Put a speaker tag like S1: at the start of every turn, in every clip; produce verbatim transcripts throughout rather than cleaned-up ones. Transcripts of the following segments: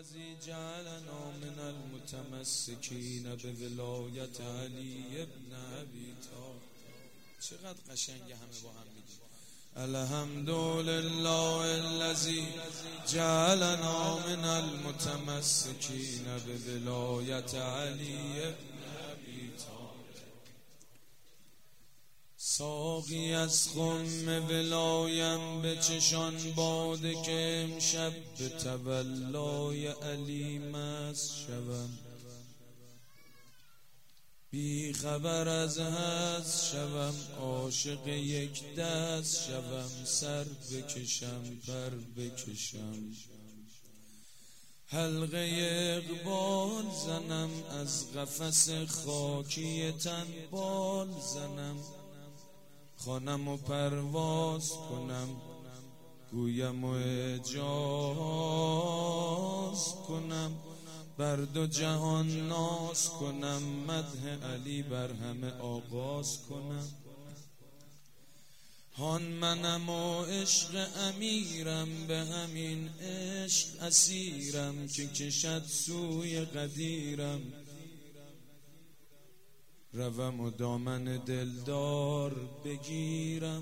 S1: الذي جعلنا من المتمسكين بولایت علی ابن ابی طالب. چقدر قشنگه همه با هم میگیم الحمدلله الذی جعلنا من المتمسکین بولایت علی ابن ابی طالب. ساقی از خم ولایم به چشان باده که امشب به تولای علی مست شوم، بی خبر از هست شوم، عاشق یک دست شوم، سر بکشم پر بکشم، حلقه اقبال زنم، از قفس خاکی تن بال زنم، خوانم و پرواز کنم، گویم و اعجاز کنم، بر دو جهان ناز کنم، مدح علی بر همه آغاز کنم. هان منم و عشق امیرم، به همین عشق اسیرم، که کشد سوی قدیرم، روم و دامن دلدار بگیرم.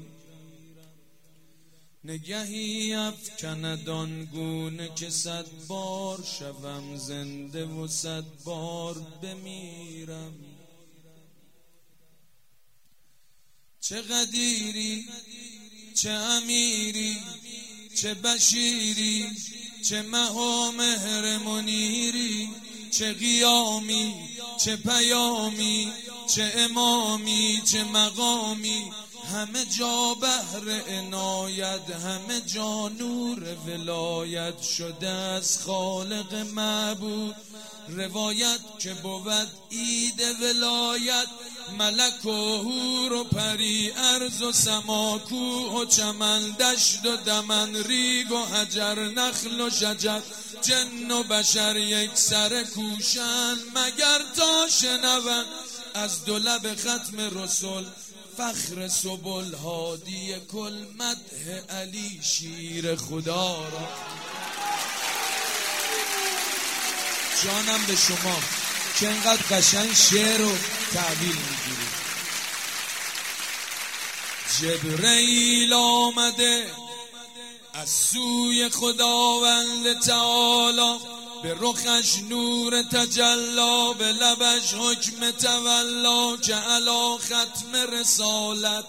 S1: نگهی افکند آنگونه که صد بار شوم زنده و صد بار بمیرم. چه قدیری، چه امیری، چه بشیری، چه مه و مهر منیری، چه قیامی، چه پیامی، چه امامی، چه مقامی، همه جا بحر عنایت، همه جا نور ولایت، شده از خالق معبود روایت، که بود عید ولایت، ملک و حور و پری، ارض و سما، کوه و چمن، دشت و دمن، ریگ و حجر، نخل و شجر، جن و بشر یک سر کوشن، مگر تا شنون از دو لب ختم رسول، فخر سبل هادی کل، مدح علی شیر خدا را. جانم به شما که اینقدر قشنگ شعر و تعبیر میگیری. جبرئیل آمده از سوی خداوند تعالی، به رخش نور تجلا، به لبش حکم تولا، که علا ختم رسالت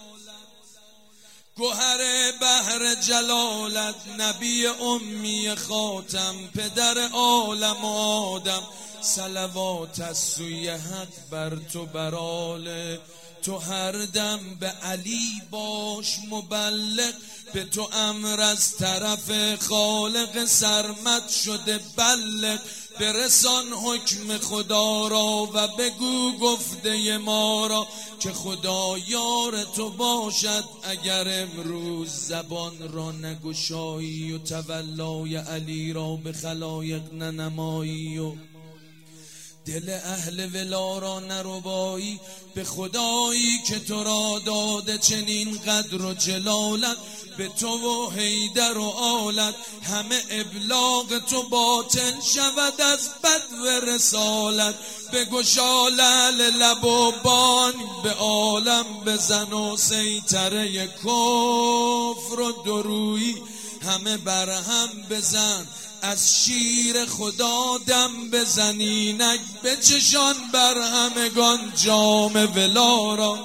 S1: گوهر بحر جلالت، نبی امی خاتم، پدر عالم و آدم، صلوات از سوی حق بر تو بر آل تو، هر دم به علی باش مبلغ، به تو امر از طرف خالق سرمد شده، بلغ برسان حکم خدا را، و بگو گفته ما را، که خدا یار تو باشد، اگر امروز زبان را نگشایی و تولای علی را به خلایق ننمایی و دل اهل ولا را نربایی. به خدایی که تو را داده چنین قدر و جلالت، به تو و حیدر و آلت، همه ابلاغ تو باطل شود از بدو رسالت. بگشا لعل لب و بان، به عالم بزن و سیطره کفر و درویی، همه برهم بزن، از شیر خدا دم بزنینک، به چشان بر همگان جام ولا را.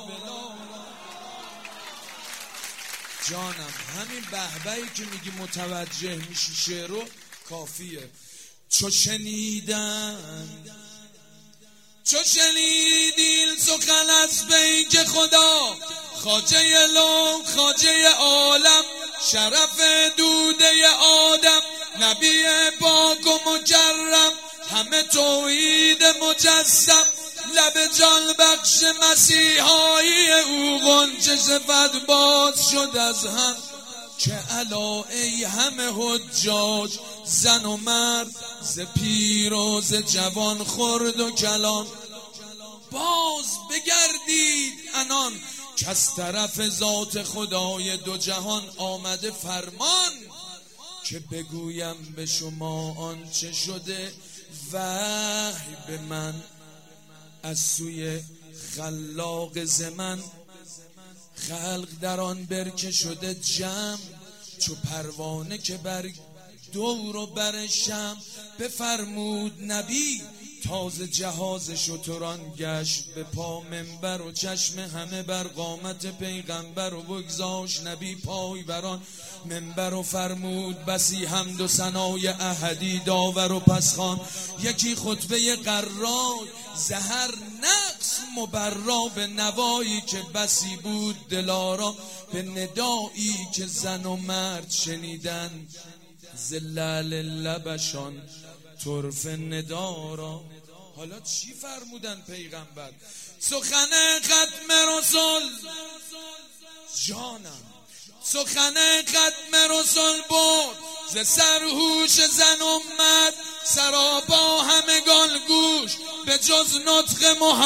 S1: جانم همین بهبهی که میگی متوجه میشی شعر رو کافیه. چو شنیدن چو شنیدین سخن از بیک خدا، خواجه لون خواجه عالم، شرف دوده آدم، نبی پاک و مکرم، همه توحید مجسم، لب جان بخش مسیحایی او، غنچه صفت باز شد از هم، که الا ای همه حجاج، زن و مرد، ز پیر و ز جوان، خرد و کلان، باز بگردید انان، کز طرف ذات خدای دو جهان آمده فرمان، که بگویم به شما آنچه شده وحی به من از سوی خلاق زمن. خلق در آن برکه شده جمع، چو پروانه که بر دور و بر شمع. بفرمود نبی تازه جهاز شتران گشت، به پا منبر و چشم همه بر قامت پیغمبر و بگذاشت نبی پای بران منبر و فرمود بسی حمد و ثنای احدی داور و پسخان. یکی خطبه قرای زهر نقص مبرا، به نوایی که بسی بود دلارا، به ندایی که زن و مرد شنیدن زلال لبشان طرف ندارا. حالا چی فرمودن پیغمبر؟ سخن ختم رسول جانم، سخن ختم رسول بود ز سرهوش زن امت، سرابا همگان گوش به جز نطق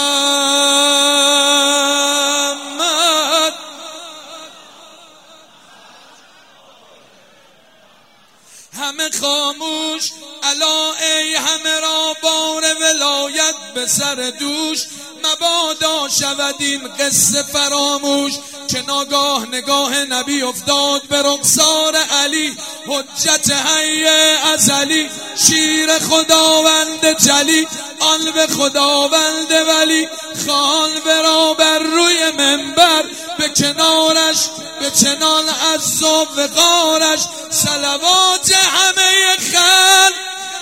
S1: محمد. همه خاموش الا ای همه را بار ولایت به سر دوش، مبادا شود این قصه فراموش که ناگاه نگاه نبی افتاد به رخسار علی، حجت حی ازلی، شیر خداوند جلی، آن به خداوند ولی. خان برا بر روی منبر به کنارش به چنان عز و وقارش، صلوات همه خلق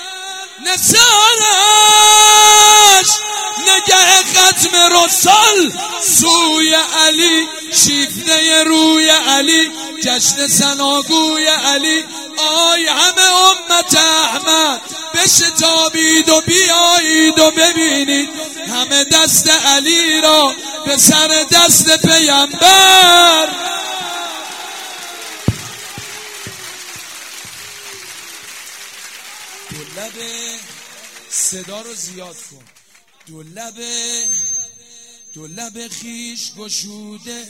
S1: نثارش. نگه ختم رسول سوی علی، شیفته روی علی، جشن ثناگوی علی. آی همه امت احمد بشتابید و بیایید و ببینید همه دست علی را به سر دست پیامبر. دو لب صدا رو زیاد کن. دو لب دو لب خیش گشوده،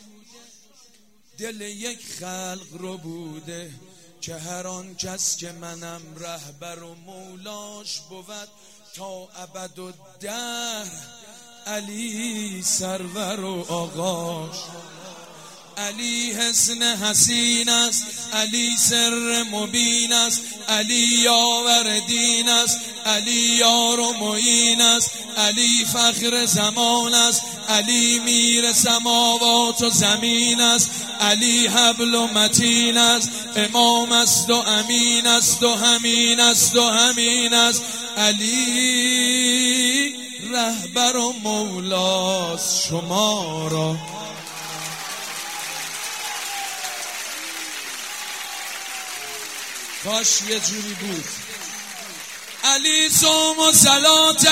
S1: دل یک خلق رو بوده، که هر آن کس که منم رهبر و مولاش بود تا ابد و دهر، علی سرور و آغاش. علی حسن حسین است، علی سر مبین است، علی یاور دین است، علی یار و معین است، علی فخر زمان است، علی میر سماوات و زمین است، علی حبل و متین است، امام است و امین است و همین است و همین است. علی رهبر و مولاست شما را. کاش یه جوری بود. علی صوم و صلات،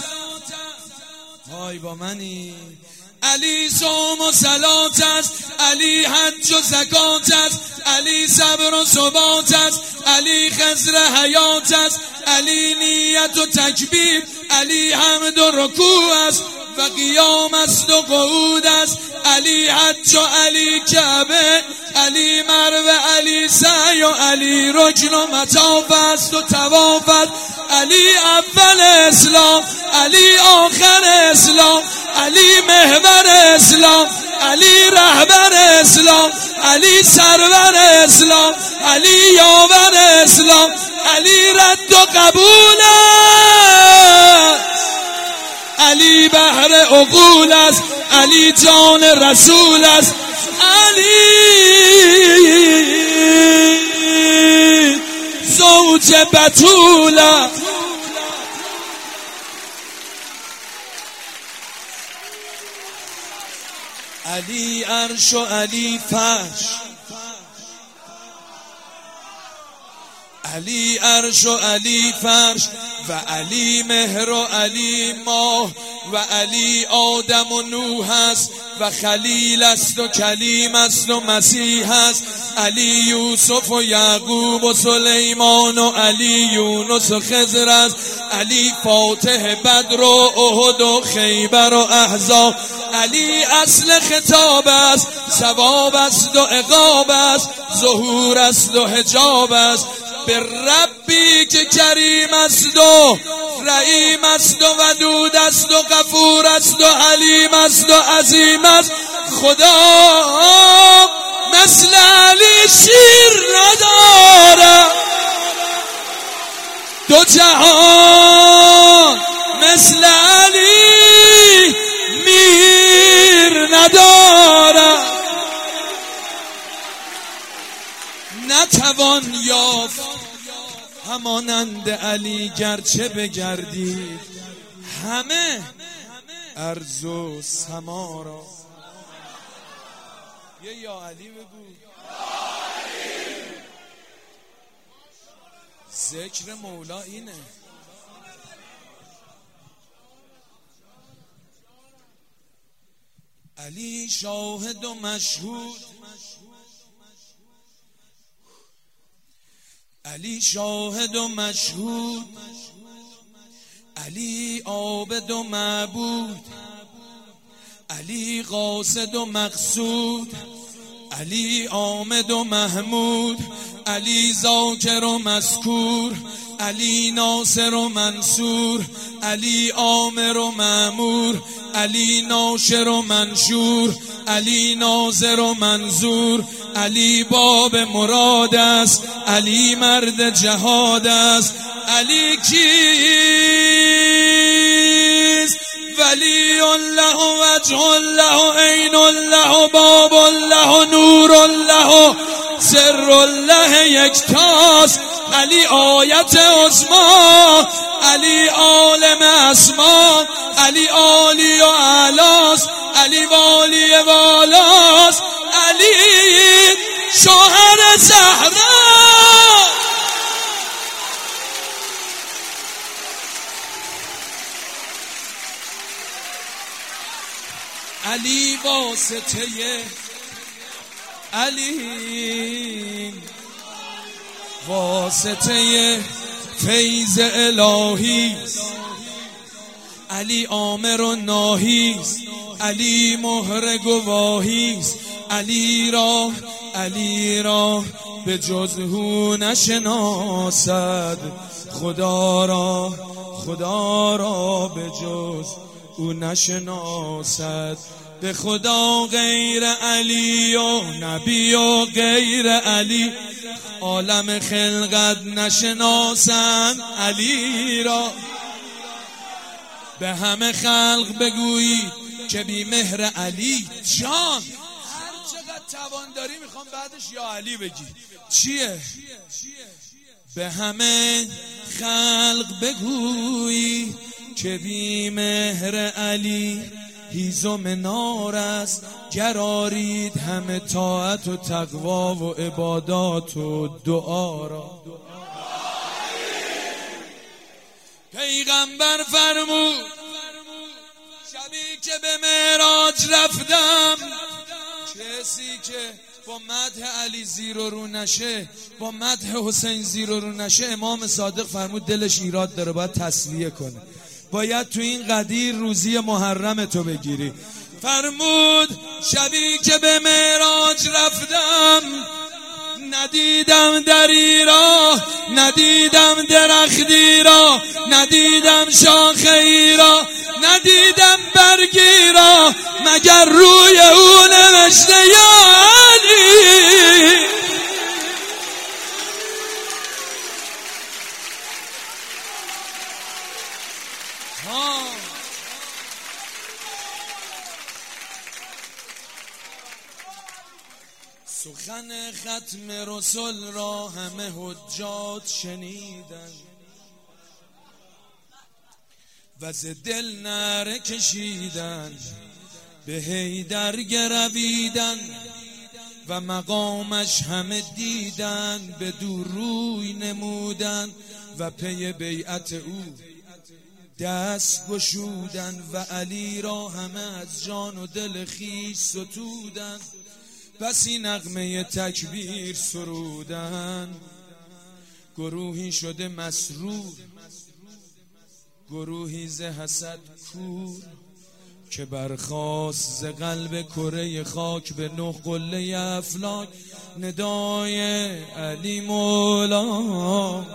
S1: های با منی. علی صوم و صلات است، علی حج و زکات است، علی صبر و ثبات است، علی خضر حیات است، علی نیت و تکبیر، علی حمد و رکوع است و قیام است و قعود است، علی حج و علی کعبه، علی مروه، علی سعی و علی رکن و مطاف است و طواف است، علی اول اسلام، علی آخر اسلام، علی محور اسلام، علی رهبر اسلام، علی سرور اسلام، علی یاور اسلام، علی رد و قبول است، علی بحر عقول است، علی جان رسول است، علی زوج بتول است. علی عرش و علی فرش، علی عرش و علی فرش و علی مهر و علی ماه و علی آدم و نوح است و خلیل است و کلیم است و مسیح است. علی یوسف و یعقوب و سلیمان و علی یونس و خضر است. علی فاتح بدر و احد و خیبر و احزاب. علی اصل خطاب است، ثواب است و عقاب است، ظهور است و حجاب است. به ربی که کریم است و رحیم است و ودود است و غفور است و حلیم است و عظیم است. خدا مثل علی شیر نداره، دو جهان مثل علی میر نداره. نتوان یافت همانند علی گرچه بگردید همه ارض و سما را. یه یا علی بگو. ذکر مولا اینه. علی شاهد و مشهود، علی شاهد و مشهود، علی عابد و معبود، علی قاصد و مقصود، علی آمد و محمود، علی ذاکر و مذکور، علی ناصر و منصور، علی آمر و مأمور، علی ناشر و منشور، علی ناظر و منظور، علی باب مراد است، علی مرد جهاد است. علی کیست؟ ولی الله وجه الله عین الله باب الله نور الله سر الله یکتاست. علی آیت عظما، علی عالم اسما، علی عالی و اعلاست، علی والی والاست، علی شوهر زهرا. علی واسطه علی واسطه فیض الهی، علی آمر و ناهیست، علی مهر گواهیست. علی را علی را به جز او نشناسد، خدا را خدا را به جز او نشناسد. به خدا غیر علی و نبی و غیر علی عالم خلقت نشناسند علی را. به همه خلق بگویی که بی مهر علی جان. هر چقدر توان داری میخوام بعدش یا علی بگی. چیه؟ به همه خلق بگویی که بی مهر علی هیزم نار است. گرارید همه طاعت و تقوا و عبادات و دعا را. پیغمبر فرمود شبی که به معراج رفتم، کسی که با مدح علی زیر و رو نشه، با مدح حسین زیر و رو نشه، امام صادق فرمود دلش ایراد داره، باید تسلیه کنه، باید تو این قدیر روزی محرم تو بگیری. فرمود شبی که به معراج رفتم ندیدم دری را، ندیدم درختی را، ندیدم شاخه‌ای را، ندیدم برگی را، مگر روی او نوشته یا علی. سخن ختم رسول را همه حجات شنیدن و ز دل نعره کشیدن، به حیدر گرویدن و مقامش همه دیدن، به دو روی نمودن و پی بیعت او دست گشودن و علی را همه از جان و دل خویش ستودن، بسی نغمه تکبیر سرودن. گروهی شده مسرور، گروهی ز حسد کور، که برخاست ز قلب کره خاک به نه قله افلاک ندای علی مولا،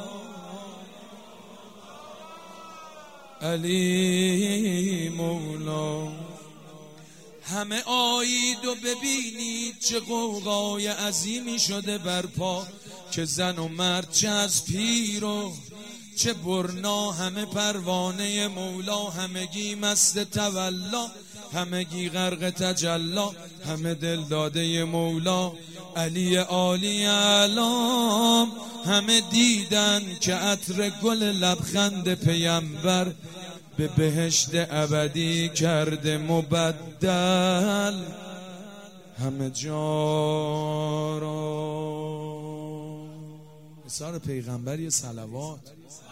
S1: علی مولا. همه آیید و ببینید چه غوغای عظیمی شده برپا، که زن و مرد چه از پیر و چه برنا، همه پروانه مولا، همگی مست تولا، همگی غرق تجلا، همه دل داده مولا. علی عالی علام همه دیدن که عطر گل لبخند پیمبر به بهشت ابدی کرده مبدل همه جا را. اثار پیغمبر یه صلوات.